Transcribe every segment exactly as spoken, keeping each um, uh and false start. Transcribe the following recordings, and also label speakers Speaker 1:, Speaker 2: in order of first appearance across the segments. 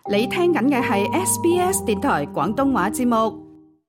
Speaker 1: 你聽緊嘅係 S B S 電台廣東話節目。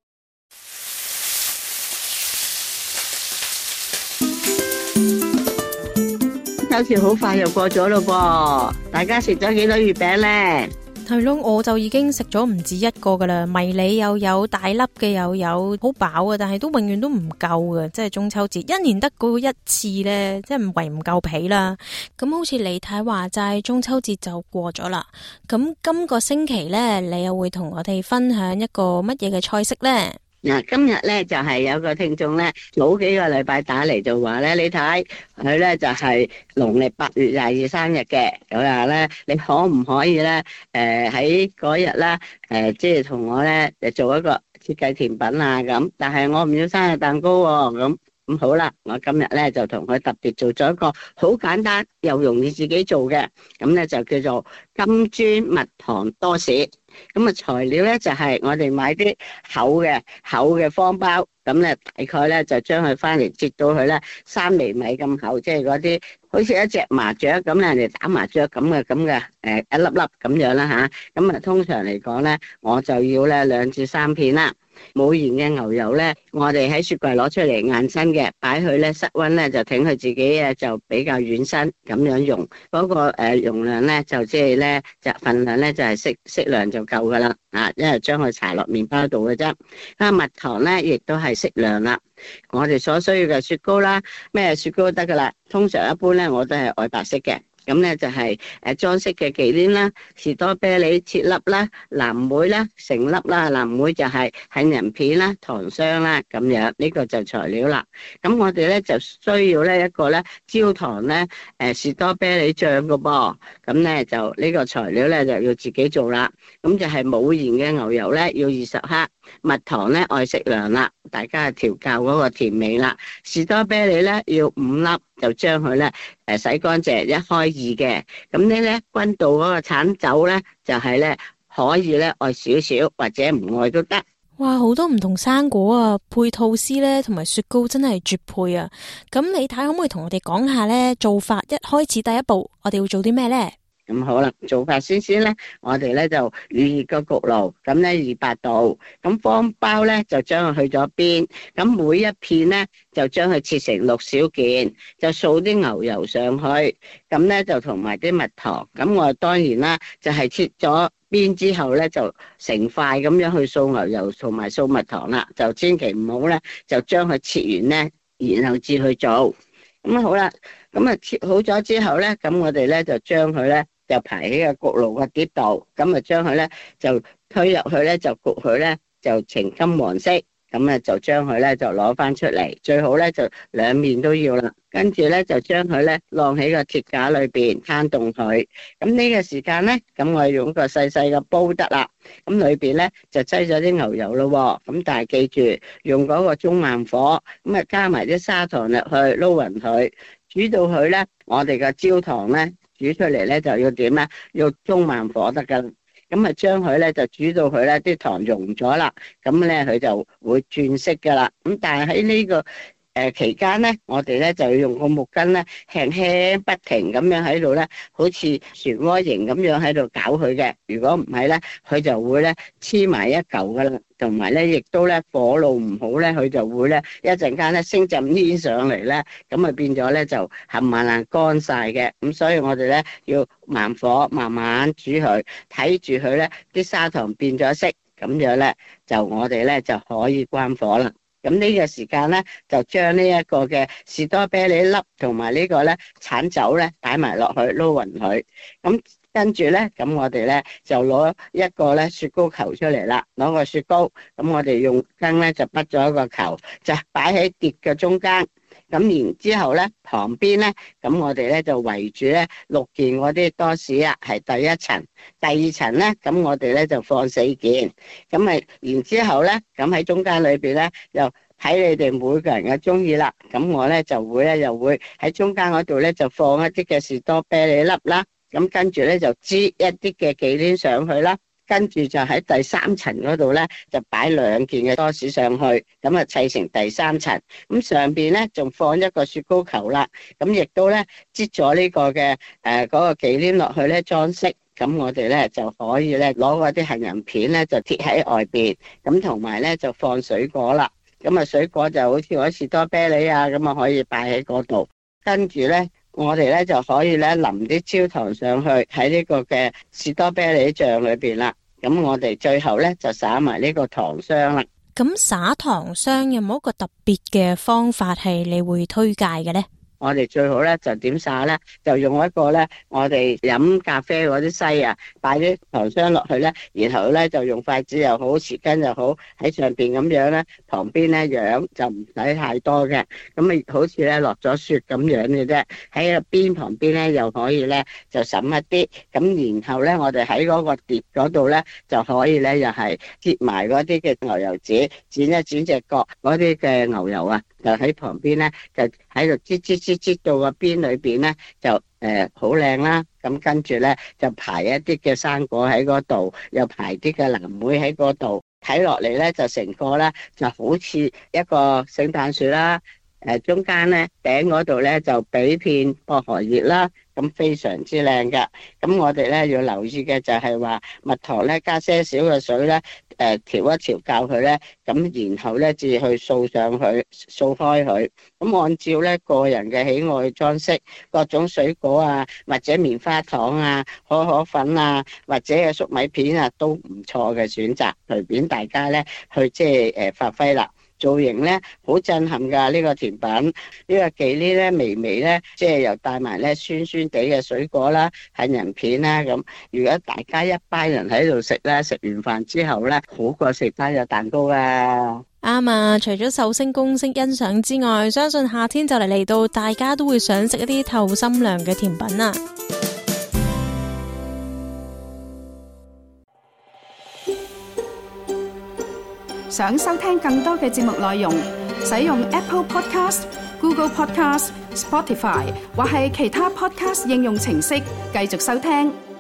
Speaker 2: 秋節好快又過咗咯噃，大家食咗幾多月餅呢？
Speaker 3: 係咯，我就已經食咗唔止一個噶啦，迷你又有，大粒嘅又有，好飽啊！但係都永遠都唔夠嘅，即係中秋節一年得嗰一次呢，即係為唔夠皮啦。咁好似李太話齋，中秋節就過咗啦。咁今個星期呢，你又會同我哋分享一個乜嘢嘅菜式呢？
Speaker 2: 嗱，今日咧就係有個聽眾咧，早幾個禮拜打嚟就話咧，你睇佢咧就係農曆八月廿二生日嘅，佢話咧你可唔可以咧，誒喺嗰日咧，誒即係同我咧誒做一個設計甜品啊咁，但係我唔要生日蛋糕喎，咁咁好啦，我今日咧就同佢特別做咗一個好簡單又容易自己做嘅，咁咧就叫做金磚蜜糖多士。咁啊材料咧就係我哋買啲厚嘅厚嘅方包，咁咧大概咧就將佢翻嚟切到佢咧三厘米咁厚，即係嗰啲好似一隻麻雀咁，人哋打麻雀咁嘅咁嘅誒一粒粒咁樣啦吓。咁啊通常嚟講咧，我就要咧兩至三片啦。冇鹽嘅牛油咧，我哋喺雪櫃攞出嚟硬身嘅，擺去咧室溫咧就挺佢自己嘅就比較軟身咁樣用。嗰、那個誒容量咧就即係咧就份量咧就係適適量就夠噶啦，啊，因為將佢搽落麵包度嘅啫。啊，蜜糖咧亦都係適量啦。我哋所需要嘅雪糕啦，咩雪糕都得噶啦。通常一般咧我都係愛白色嘅。咁咧就係誒裝飾嘅忌廉啦，士多啤梨切粒啦，藍莓啦成粒啦，藍莓就係杏仁片啦，糖霜啦咁樣，呢個就材料啦。咁我哋咧就需要咧一個咧焦糖咧誒士多啤梨醬嘅噃，咁咧就呢個材料咧就要自己做啦。咁就係冇鹽嘅牛油咧要二十克，蜜糖咧愛適量啦，大家調教嗰個甜味啦。士多啤梨咧要五粒，就將佢咧誒洗乾淨，一開二嘅。咁呢咧君度嗰個橙酒咧就係咧可以咧愛少少或者唔愛都得。
Speaker 3: 哇，好多唔同生果啊，配吐司咧同埋雪糕真係絕配啊！咁你睇可唔可以同我哋講下咧做法？一開始第一步我哋會做啲咩咧？
Speaker 2: 咁好啦，做法先先咧，我哋咧就預熱個焗爐，咁咧二百度，咁方包咧就將佢去咗邊，咁每一片咧就將佢切成六小件，就掃啲牛油上去，咁咧就同埋啲蜜糖，咁我當然啦，就係切咗邊之後咧就成塊咁樣去掃牛油同埋掃蜜糖啦，就千祈唔好咧就將佢切完咧，然後至去做，咁好啦，咁啊切好咗之後咧，咁我哋咧就將佢咧。就排喺個焗爐個碟度，咁啊將佢咧就推入去咧就焗佢咧就呈金黃色，咁啊就將佢咧就攞翻出嚟，最好咧就兩面都要啦。跟住咧就將佢咧晾喺個鐵架裏邊攤凍佢。咁呢個時間咧，咁我用個細細嘅煲得啦。咁裏邊咧就擠咗啲牛油咯。咁但係記住用嗰個中慢火，咁啊加埋啲砂糖入去撈勻佢，煮到佢咧，我哋個焦糖咧。煮出嚟咧就要點咧？要中慢火得噶，咁啊將佢咧就煮到佢咧啲糖溶咗啦，咁咧佢就會轉色噶啦。咁但係喺呢個誒期間咧，我哋咧就要用個木棍咧輕輕不停咁樣喺度咧，好似漩渦形咁樣喺度攪佢嘅。如果唔係咧，佢就會咧黐埋一嚿噶啦。同埋咧，亦都咧火路唔好咧，佢就會咧一陣間咧升陣煙上嚟咧，咁啊變咗咧就冚唪唥乾晒嘅。咁所以我哋咧要慢火慢慢煮佢，睇住佢咧啲砂糖變咗色，咁樣咧就我哋咧就可以關火啦。咁呢個時間咧，就將呢一個嘅士多啤梨粒同埋呢個咧橙酒咧擺埋落去撈勻佢。咁跟住咧，咁我哋咧就攞一個咧雪糕球出嚟啦，攞個雪糕，咁我哋用羹咧就滗咗一個球，就擺喺碟嘅中間。咁然之後咧，旁邊咧，咁我哋咧就圍住咧六件嗰啲多士啊，係第一層。第二層咧，咁我哋咧就放四件。咁咪然之後咧，咁喺中間裏邊咧，又睇你哋每個人嘅中意啦。咁我咧就會咧，又會喺中間嗰度咧就放一啲嘅士多啤梨粒啦。咁跟住咧就擠一啲嘅忌廉上去啦。跟住就喺第三層嗰度咧，就擺兩件嘅多士上去，咁啊砌成第三層。咁上邊咧仲放一個雪糕球啦，咁亦都咧擠咗呢個嘅誒嗰個忌廉落去咧裝飾。 咁我哋咧就可以咧攞嗰啲杏仁片咧就貼喺外邊，咁同埋咧就放水果啦。咁啊水果就好似嗰士多啤梨啊，咁啊可以擺喺嗰度。跟住咧我哋咧就可以咧淋啲焦糖上去喺呢個嘅士多啤梨醬裏邊啦。咁我哋最後咧就灑埋呢個糖霜啦。
Speaker 3: 咁灑糖霜有冇一個特別嘅方法係你會推介嘅呢？
Speaker 2: 我哋最好咧就點灑咧，就用一個咧我哋飲咖啡嗰啲篩啊，擺啲糖霜落去咧，然後咧就用筷子又好，匙羹又好喺上邊咁樣咧，旁邊咧揚就唔使太多嘅，咁啊好似咧落咗雪咁樣嘅啫。喺個邊旁邊咧又可以咧就滲一啲，咁然後咧我哋喺嗰個碟嗰度咧就可以咧又係貼埋嗰啲嘅牛油紙，剪一剪隻角嗰啲嘅牛油啊，就喺旁邊咧就喺度擠擠擠擠到個邊裏邊咧就誒好靚啦。咁跟住咧就排一啲嘅生果喺嗰度，又排啲嘅藍莓喺嗰度，睇落嚟咧就成個咧就好似一個聖誕樹啦。誒中間咧頂嗰度咧就俾片薄荷葉啦，咁非常之靚㗎。咁我哋咧要留意嘅就係話蜜糖咧加些少嘅水咧，誒調一調教佢咧，咁然後咧至去掃上去掃開佢。咁按照咧個人嘅喜愛裝飾，各種水果啊，或者棉花糖啊、可可粉啊，或者嘅粟米片啊，都唔錯嘅選擇，隨便大家咧去即係誒發揮啦。造型咧好震撼噶，呢個甜品呢個忌廉咧微微咧，即係又帶埋咧酸酸地嘅水果啦、杏仁片啦咁。如果大家一班人喺度食咧，食完飯之後咧，好過食翻個蛋糕啊！
Speaker 3: 啱啊！除咗壽星公式欣賞之外，相信夏天就嚟嚟到，大家都會想食一啲透心涼嘅甜品啊！
Speaker 1: 想收聽更多嘅節目內容，使用 Apple Podcast、Google Podcast、Spotify 或係其他 Podcast 應用程式繼續收聽。